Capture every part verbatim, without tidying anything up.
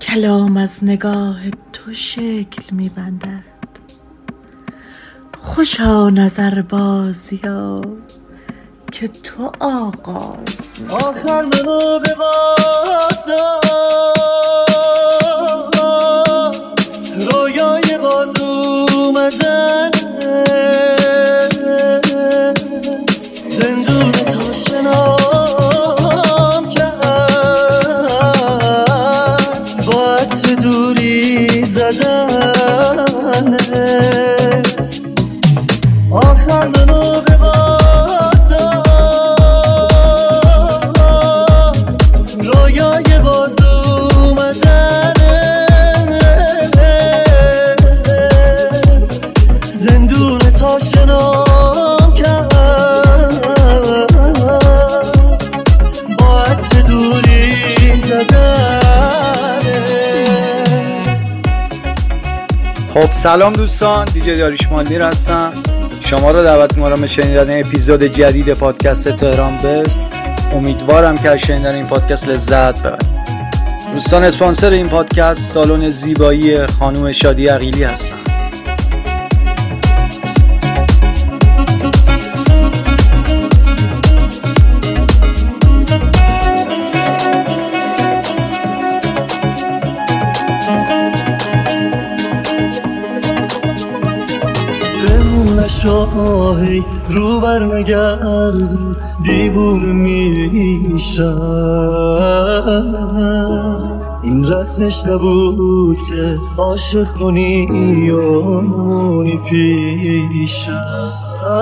کلام از نگاه تو شکل می‌بندد. خوشا نظر بازی ها که تو آغاز می‌کنی. آخر منو به باد رویای باز اومدن زندون تو شنام کرد با عطر دوری زدن. آخر منو به باد رویای باز اومدن زندون تا شنام کرد با عطر دوری زدن. خب سلام دوستان، دیجی داریوش مالنیر هستم. شما رو دعوت می‌کنم به شنیدن اپیزود جدید پادکست تهران بست. امیدوارم که از شنیدن این پادکست لذت ببرید. دوستان، اسپانسر این پادکست سالن زیبایی خانم شادی عقیلی هستن. شاهی رو بر نگردون دیوونه میشم. این رسمش نبود که عاشق کنی و مونی پیشم.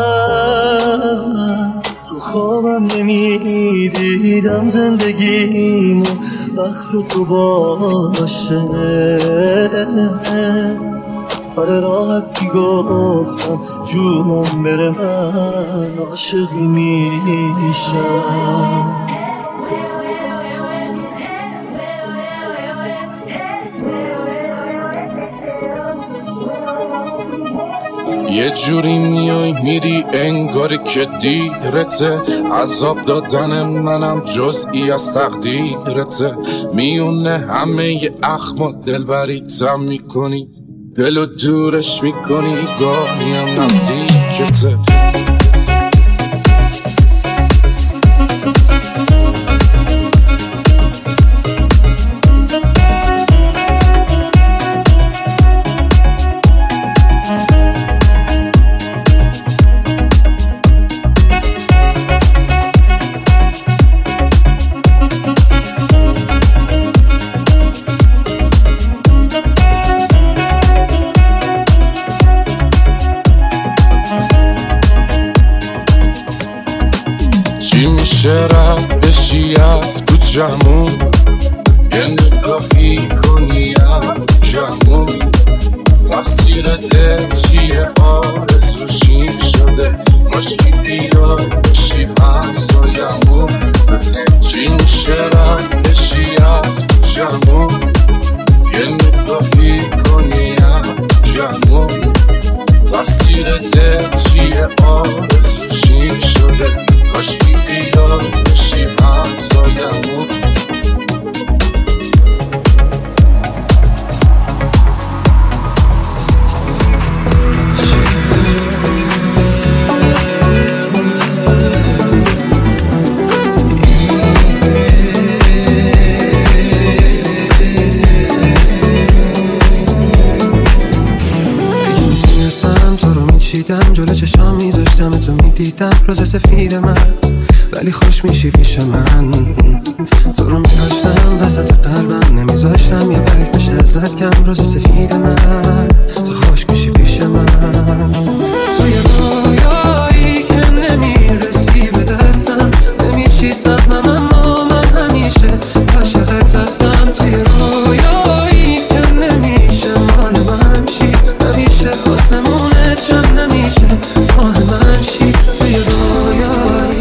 تو خوابم نمیدیدم زندگیمو وقت تو باشه. آره راحت میگفتم جونم بره من عاشق میشم. یه جوری میای میری انگاری که دیرته. عذاب دادن منم جزئی از تقدیرته. میونه همه اخم دلبریتم میکنی، دلو دورش میکنی، گاهی هم نزدیکته. چی میشه رد بشی از کوچمون، یه نگاهی کنی هم جمون. تقصیر دل چیه آرزوشیم شده، مشکی بیار بشی همسایمون. چی میشه رد بشی از کوچمون، یه نگاهی کنی هم جمون. تقصیر دل چیه آرزوشیم شده، مشکی بیار بشی همسایمون. دیدم جلو چشام میذاشتم تو میدیدم روز سفید من، ولی خوش میشی پیش من. تو رو میداشتم وسط قلبم، نمیذاشتم یه برگ بشه ازت کم. روز سفید من تو خوش میشی پیش من. توی رویایی که نمیرسی به دستم، نمیشی سهمم اما من همیشه عاشقت هستم. توی رویایی که نمیشه مال من شی، همیشه آسمونت چند نمیشه مال من شی. توی رویایی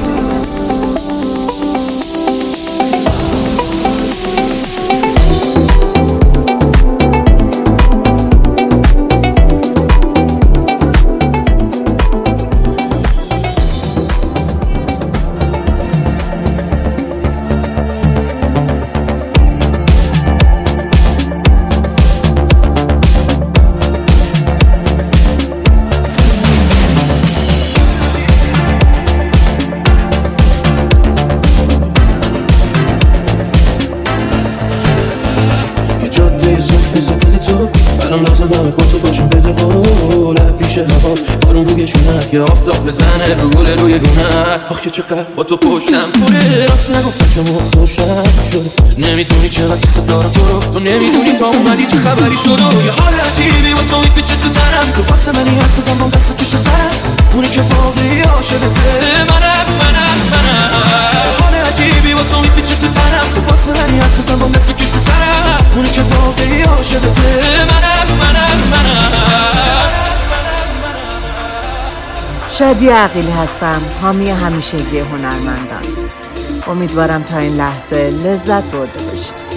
همه با تو باشم بده قول پیش هوا بارون روی شونت یه آفتاب بزنه رو گل روی گونت آخ که چقدر با تو پشتم پره راست نگفتم چون خوشم شد نمیدونی چقدر دوست دارم تو رو تو نمیدونی تا اومدی چه خبری شد و یه حال عجیبی با تو میپیچه تو تنم تو واسه منی حرف بزن با دست بکش سرم اونی که واقعی عاشقته منم منم منم حال عجیبی با تو میپیچه تو تنم تو واسه منی حرف بزن با دست بکش سرم اونی که واقعی عاشقته منم منم منم شادی عقیلی هستم، حامی همیشگی هنرمندان. امیدوارم تا این لحظه لذت برده باشید.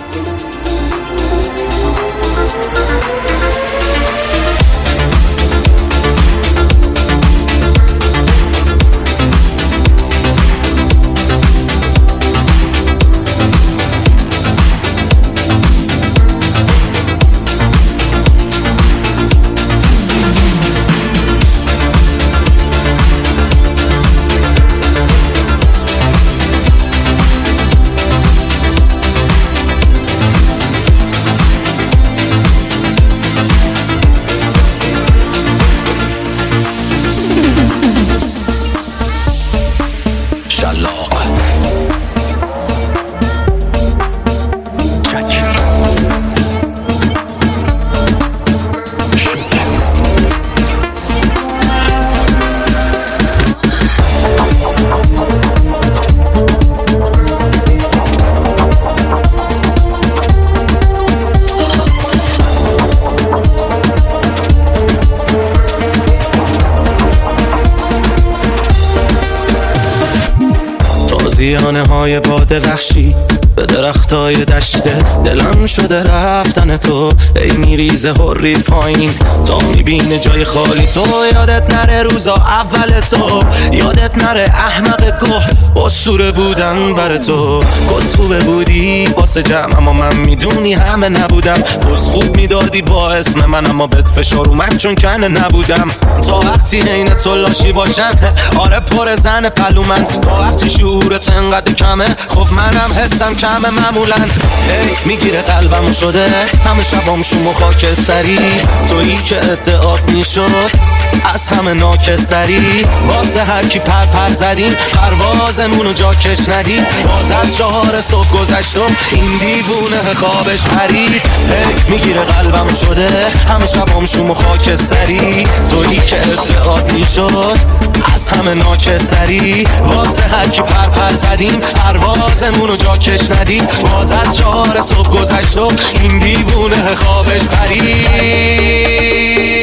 زیانه های باد وحشی به درختای دشته دلم شده رفتن تو ای میریزه هری پایین تا میبینه جای خالی تو یادت نره روزا اول تو یادت نره احمق گوه اسطوره بودن بر تو کسخوبه بودی واسه جمع اما من میدونی همه نبودم پس خوب میدادی با اسم من اما بد فشار اومد چون کنه نبودم تا وقتی عین تو لاشی باشم آره پر زن پلو من تا وقتی شعورت انقدر کمه خب منم حسم کمه معمولا هی میگیره قلبم شده همه شبام شوم و خاکستری تویی که ادعات میشد از همه ناکستری واسه هر کی پر پر زدیم پروازمونو جا کش ندیم باز از چهار صبح گذشتم این دیوونه خوابش پرید هی میگیره قلبم شده همه شبام شوم و خاکستری تویی که ادعات میشد از همه ناکستری واسه هر کی پر پر زدیم پروازمونو جا کش ندیم باز از چهار صبح گذشتم این دیوونه خوابش پرید.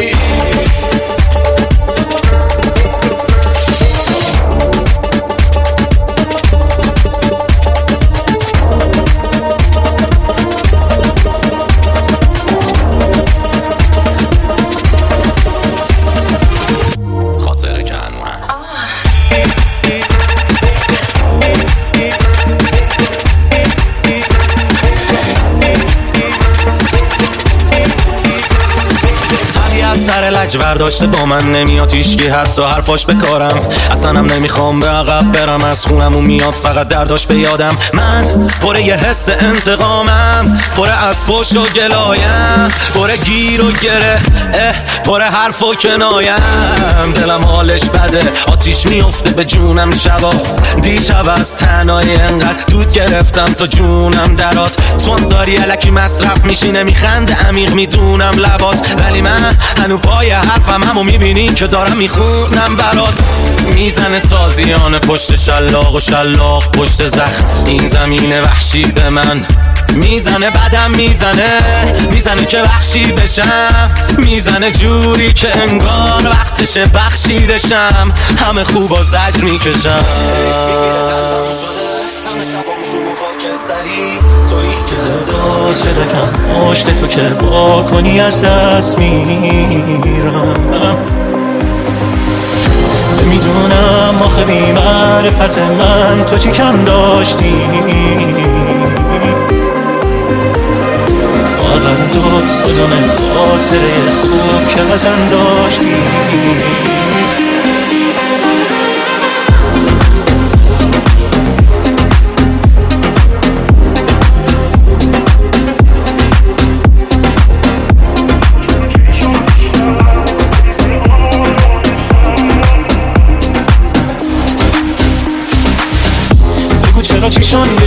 سر لج برداشته با من نمیاد هیچکی حتی حرفاش بکارم اصلا هم نمیخوام به عقب برم از خونم و میاد فقط درداش به یادم من پر یه حس انتقامم پر از فوش و گلایم پر گیر و گره اه پر حرف و کنایم دلم حالش بده آتیش میفته به جونم شبا دیشب از تنهایی انقدر دود گرفتم تا جونم درات چون داری الکی مصرف میشی نمیخنده عمیق میدونم لبات ولی من هنو پای حرفم همو میبینی که دارم میخونم برات میزنه تازیانه پشت شلاق و شلاق پشت زخم این زمین وحشی به من میزنه بدم میزنه میزنه که وحشی بشم میزنه جوری که انگار وقتشه بخشیدشم همه خوب و زجر میکشم همه شبام شوم و خاکستری تویی که داد شدکم مشت تو که با کنی از دست میرم میدونم آخه بی معرفت من تو چی کم داشتی اول داد صدام خاطره خوب که ازم داشتی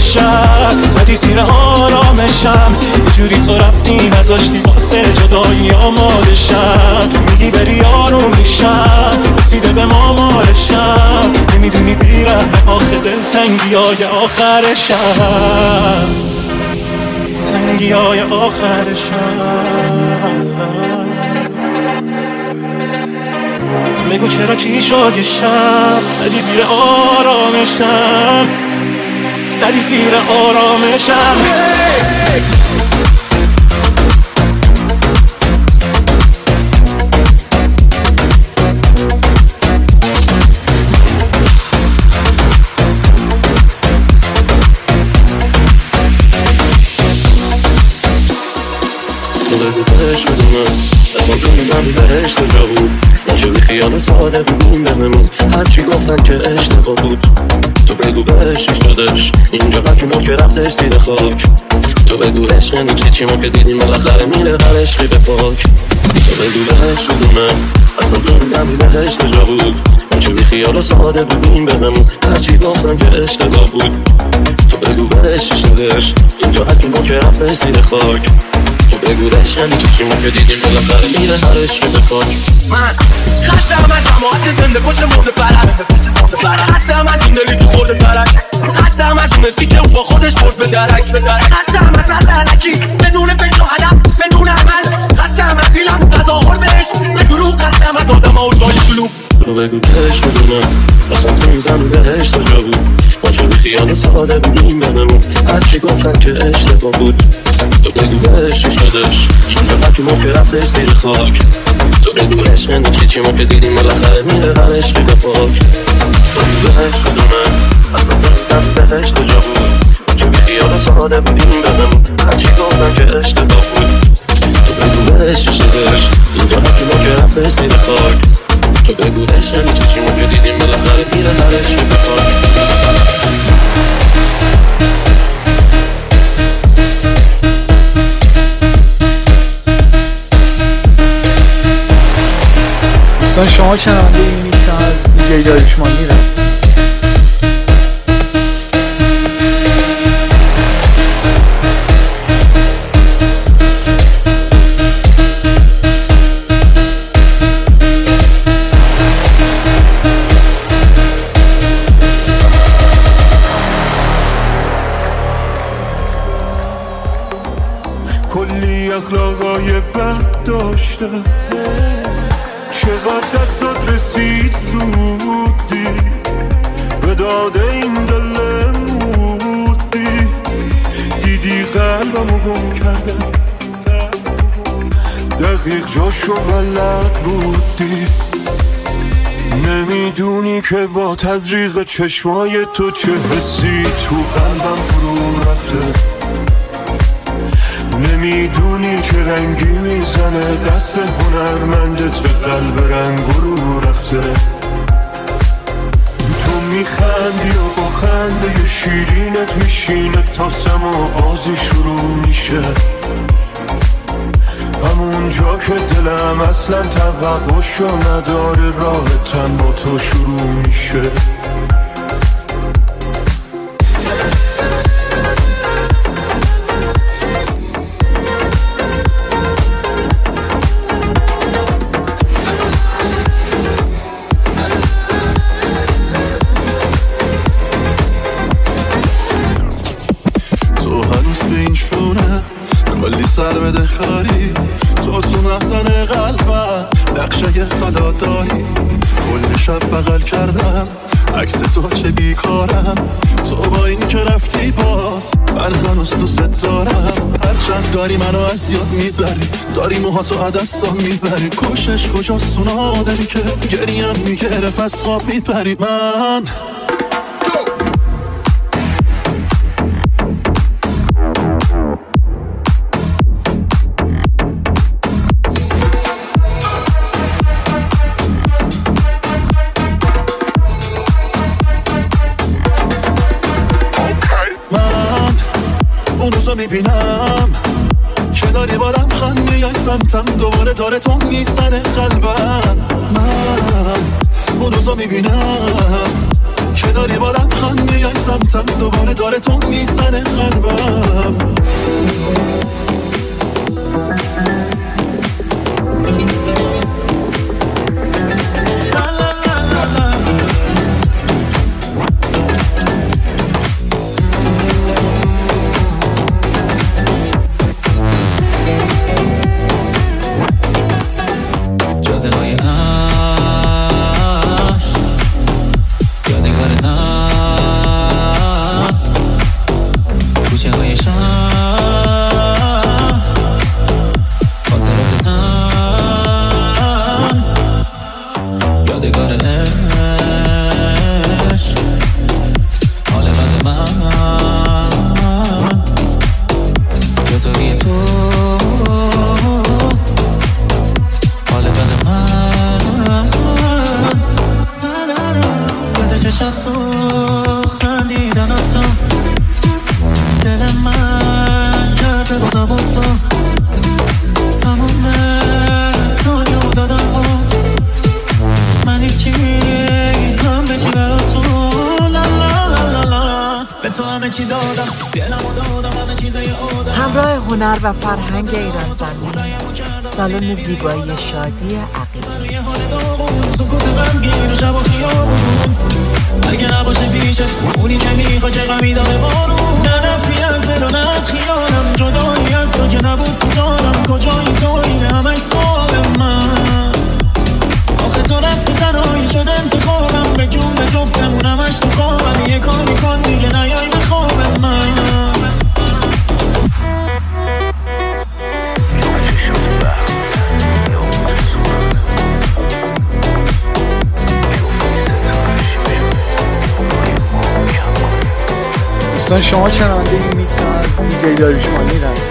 شب زدی زیر آرامشم، یه جوری تو رفتی نذاشتی واسه جدایی آماده شم. میگی بری آروم میشم، رسیده به مامارشم، نمیدونی بیرم آخه دل تنگی های آخر شب، تنگی های آخر شب. بگو چرا چی شد یه شب زدی زیر آرامشم، زدی زیر آرامشم. عشق بدونم اصلا تو میزنی به عشق جا بود، نچه بی خیال ساده بودیم بممون، هرچی گفتن که اشتباه بود. تو بگو به عشقی شدش اینجا قدی ما که رفتش زیر خاک. تو بگو عشق یعنی چی، چی ما که دیدیم بالاخره میره هر عشقی به فاک. تو بگو به عشق بدونم اصلا تو میزنی به عشق جا بود، نچه بی خیال ساده بودیم بممون، هرچی گفتن که اشتباه بود. تو بگو به عشقی شدش اینجا قدی ما که رفتش زیر خاک. تو بگو رشنی چی ما که دیدیم بالاخره میره هر عشقی به پاک. من خستم از هماعت زنده پشت مرده پرست، خستم از این دلی تو خورده پرک، خستم از اون اسکی که او با خودش برد به درک، خستم از هر علکی بدون فکر و هدف بدون عمل، خستم از این هم تظاهر به عشق به دروغ، خستم از آدم ها و جای شلوغ. تو بگو که عشق بدونم اصلا تو این زن به عشق جا بود، ما چه بی خیال ساده بودیم بهمون، هرچی گفتن که اشتباه بود. تو بگو به عشقی شدش اینجا قدی ما که رفتش زیر خاک. تو بگو عشق یعنی چی، چی ما که دیدیم بالاخره میره هر عشقی به پاک. تو بگو به عشق بدونم اصلا تو این زن به عشق جا بود، ما چه بی خیال ساده بودیم بهمون، هرچی گفتن که اشتباه بود. تو بگو به عشقی شدش اینجا قدی ما که رفتش زیر خاک. تو بگو عشق یعنی چی، چی ما که دیدیم بالاخره میره هر عشقی به پاک. دوستان شما شنونده این میکس از دیجی داریوش مانیر هست. کلی اخلاقای بد داشته، چقدر دستات رسید زودی به داده این دل مودی، دیدی قلبمو گم کردم دقیق جاشو بلد بودی. نمیدونی که با تزریق چشمای تو چه حسی تو قلبم فرو رفته، نمیدونی که رنگی میزنه دست هنرمندت به قلب رنگ رو رفته. تو میخندی و با خنده شیرینت میشینه تا سما بازی شروع میشه، همون جا که دلم اصلا توقعشو نداره راه تن با تو شروع میشه. سر بده خاری تو تو مختن قلبم نقشه سالا داری، کل شب بغل کردم عکس تو چه بیکارم، تو با این که رفتی باز من هنوز تو ست دارم. هرچند داری منو از یاد میبری، داری موهاتو عدستان میبری، کوشش کجاست سونا داری که گریم میگرف از خواب میپری. من اون روزا میبینم که داری بارم خند میای سمتم، دوباره داره تو میزنه قلبم. من اون روزا میبینم که داری با لبخند میای سمتم، دوباره داره تو میزنه قلبم. همراه هنر و فرهنگ ایران زمین، سالن زیبایی شادی عقیلی. اگه نباشه پیشت اونی که میخوا چه غمی داره بارون، نه نفی از دل و نه از خیالم، جدایی از تو که نبود تو دارم، کجایی تو این همه سوال من. آخه تو رفتی تنهایی شد انتخابم، به جون به جفتمون همش تو خوابم، یه کاری کن دیگه نیای به خواب من. دوستان شما شنونده این میکس از دیجی داریوش مانی هست.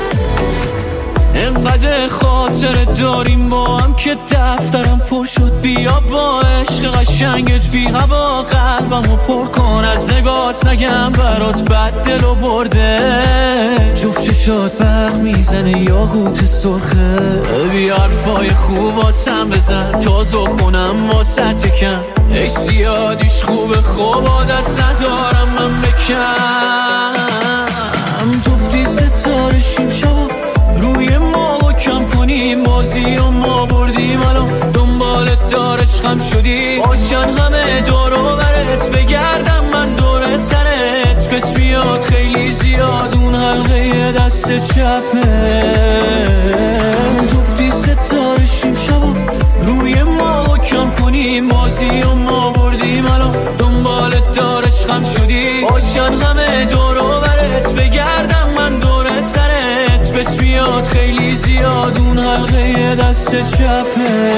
انقدر خاطر داریم با هم که دفترم پر شد، بیا با عشق قشنگت بی هوا قلبمو پر کن، از نگات نگم برات بد دلو برده، جفت چشات برق میزنه یا غوت سرخه، بیا حرفای خوب واسم بزن تا زخونم واسه تکن، ای زیادیش خوبه خوب عادت ندارم من بکن، جفتی ستاره شیم شبا روی ما و کم کنیم، بازی و ما بردیم الان دنبالت دار عشقم شدی، باشن همه دور و برت بگردم من دور سرت، بهت میاد خیلی زیاد اون حلقه دست چپه، جفتی ستاره شیم شبا روی ما و کم کنیم، بازی و ما بردیم الان دنبالت دار عشقم شدی، باشن همه دور و برت بگردم من دور سرت، بهت میاد خیلی زیاد اون حلقه دست چپه.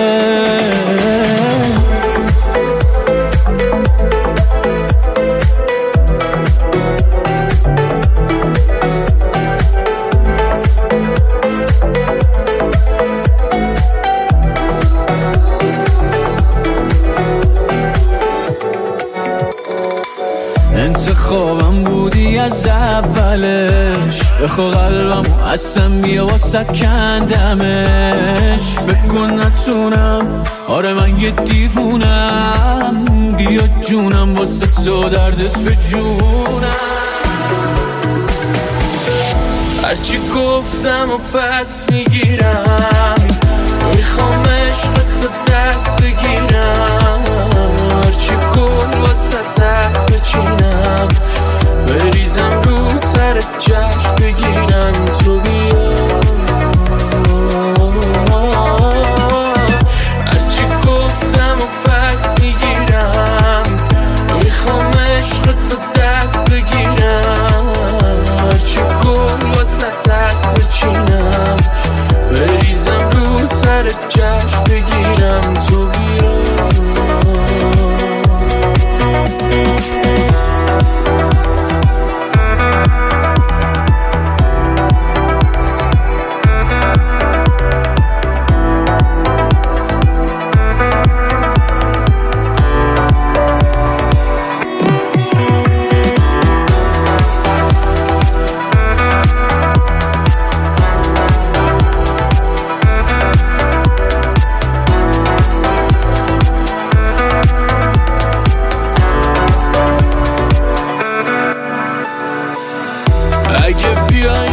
انتخابم بودی از اولش، بخوا قلبمو اصلا بیا واسد کندمش، فکر کن نتونم آره من یه دیوونم، بیا جونم واسه تو دردت به جونم، هرچی گفتم و پس میگیرم، میخوام عشقت دست بگیرم، هرچی کن واسه دست بچینم، بریزم رو سر جا